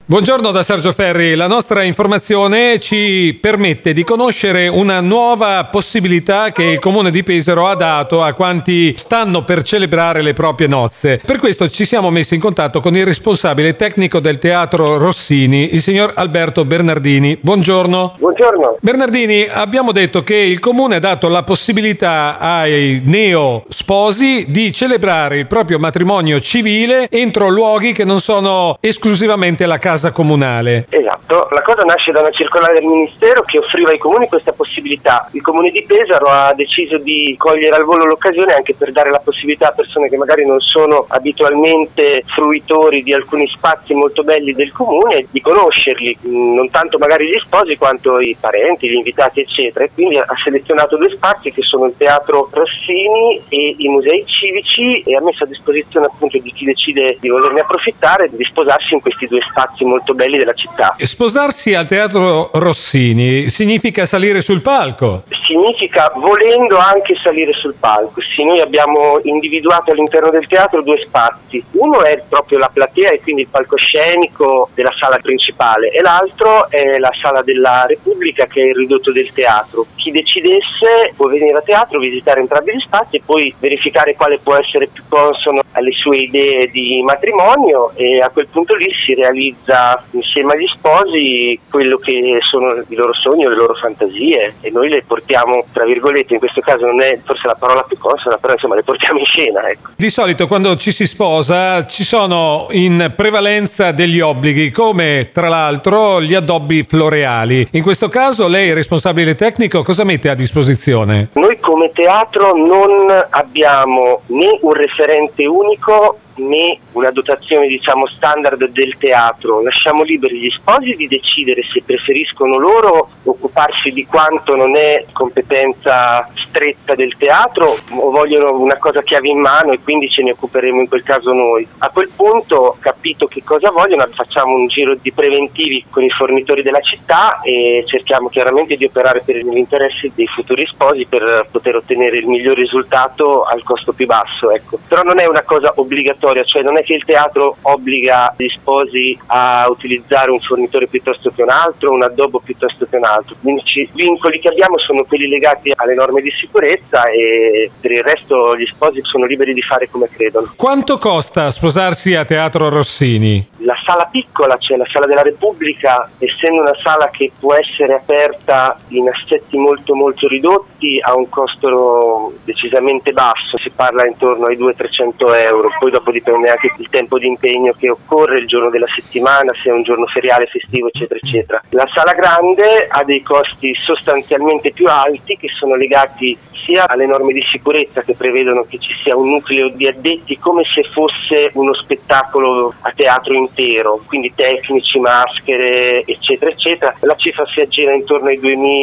Buongiorno da Sergio Ferri. La nostra informazione ci permette di conoscere una nuova possibilità che il Comune di Pesaro ha dato a quanti stanno per celebrare le proprie nozze. Per questo ci siamo messi in contatto con il responsabile tecnico del Teatro Rossini, il signor Alberto Bernardini. Buongiorno. Buongiorno. Bernardini, abbiamo detto che il Comune ha dato la possibilità ai neo sposi di celebrare il proprio matrimonio civile entro luoghi che non sono esclusivamente la casa comunale. Esatto, la cosa nasce da una circolare del Ministero che offriva ai comuni questa possibilità. Il Comune di Pesaro ha deciso di cogliere al volo l'occasione anche per dare la possibilità a persone che magari non sono abitualmente fruitori di alcuni spazi molto belli del comune di conoscerli, non tanto magari gli sposi quanto i parenti, gli invitati eccetera, e quindi ha selezionato due spazi che sono il Teatro Rossini e i musei civici e ha messo a disposizione appunto di chi decide di volerne approfittare di sposarsi in questi due spazi molto belli della città. Sposarsi al Teatro Rossini significa salire sul palco? Significa volendo anche salire sul palco. Sì, noi abbiamo individuato all'interno del teatro due spazi. Uno è proprio la platea e quindi il palcoscenico della sala principale e l'altro è la sala della Repubblica che è il ridotto del teatro. Chi decidesse può venire a teatro, visitare entrambi gli spazi e poi verificare quale può essere più consono alle sue idee di matrimonio e a quel punto lì si realizza insieme agli sposi quello che sono i loro sogni o le loro fantasie e noi le portiamo, tra virgolette, in questo caso non è forse la parola più consona, però insomma le portiamo in scena, ecco. Di solito quando ci si sposa ci sono in prevalenza degli obblighi, come tra l'altro gli addobbi floreali. In questo caso lei, responsabile tecnico, cosa mette a disposizione? Noi come teatro non abbiamo né un referente unico né una dotazione standard del teatro. Lasciamo liberi gli sposi di decidere se preferiscono loro occuparsi di quanto non è competenza stretta del teatro o vogliono una cosa chiave in mano e quindi ce ne occuperemo in quel caso noi. A quel punto, capito che cosa vogliono, facciamo un giro di preventivi con i fornitori della città e cerchiamo chiaramente di operare per l'interesse dei futuri sposi per poter ottenere il miglior risultato al costo più basso, ecco. Però non è una cosa obbligatoria, cioè non è che il teatro obbliga gli sposi a utilizzare un fornitore piuttosto che un altro, un addobbo piuttosto che un altro. Gli unici vincoli che abbiamo sono quelli legati alle norme di sicurezza e per il resto gli sposi sono liberi di fare come credono. Quanto costa sposarsi a Teatro Rossini? La sala piccola, cioè la sala della Repubblica, essendo una sala che può essere aperta in assetti molto molto ridotti, ha un costo decisamente basso, si parla intorno ai 200-300 euro, poi dopo dipende anche il tempo di impegno che occorre, il giorno della settimana, se è un giorno feriale, festivo eccetera eccetera. La sala grande ha dei costi sostanzialmente più alti che sono legati sia alle norme di sicurezza che prevedono che ci sia un nucleo di addetti come se fosse uno spettacolo a teatro intero, quindi tecnici, maschere eccetera eccetera. La cifra si aggira intorno ai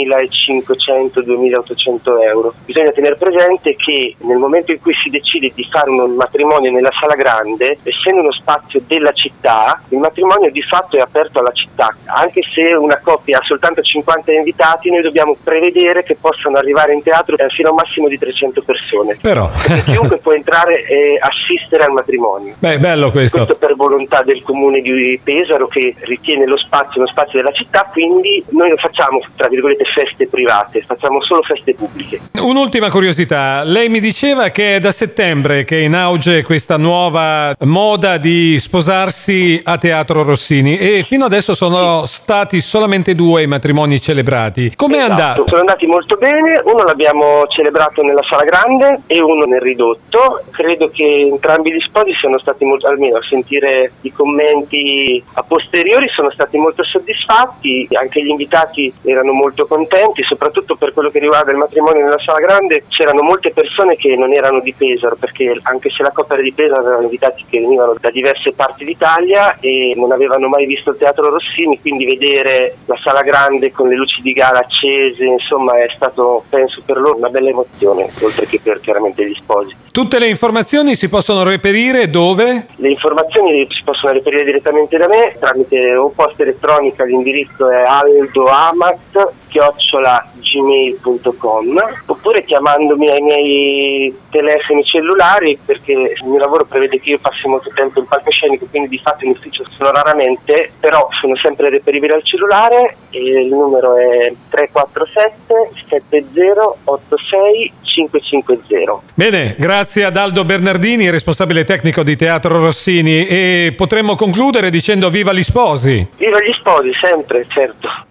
2.500-2.800 euro. Bisogna tenere presente che nel momento in cui si decide di fare un matrimonio nella sala grande, essendo uno spazio della città, il matrimonio di fatto è aperto alla città. Anche se una coppia ha soltanto 50 invitati, noi dobbiamo prevedere che possano arrivare in teatro fino a un massimo di 300 persone. Però chiunque può entrare e assistere al matrimonio. Beh, bello questo. Questo per volontà del comune di Pesaro che ritiene lo spazio uno spazio della città, quindi noi non facciamo tra virgolette feste private, facciamo solo feste pubbliche. Un'ultima curiosità, lei mi diceva che è da settembre che è in auge questa nuova moda di sposarsi a Teatro Rossini e fino adesso sono stati solamente 2 i matrimoni celebrati. Com'è andato? Sono andati molto bene, uno l'abbiamo celebrato nella sala grande e uno nel ridotto. Credo che entrambi gli sposi siano stati molto, almeno a sentire i commenti a posteriori, sono stati molto soddisfatti, anche gli invitati erano molto contenti, soprattutto per quello che riguarda il matrimonio nella sala grande c'erano molte persone che non erano di Pesaro, perché anche se la coppia era di Pesaro erano invitati che venivano da diverse parti d'Italia e non avevano mai visto il Teatro Rossini, quindi vedere la sala grande con le luci di gara accese, insomma è stato, penso per loro, una bella emozione, oltre che per chiaramente gli sposi. Tutte le informazioni si possono reperire dove? Le informazioni si possono reperire direttamente da me tramite o posta elettronica, l'indirizzo è aldoamat@gmail.com, oppure chiamandomi ai miei telefoni cellulari, perché il mio lavoro prevede che io passi molto tempo in palcoscenico, quindi di fatto in ufficio sono raramente, però sono sempre reperibile al cellulare e il numero è 347 7086 550. Bene, grazie ad Aldo Bernardini, responsabile tecnico di Teatro Rossini, e potremmo concludere dicendo viva gli sposi. Viva gli sposi, sempre, certo.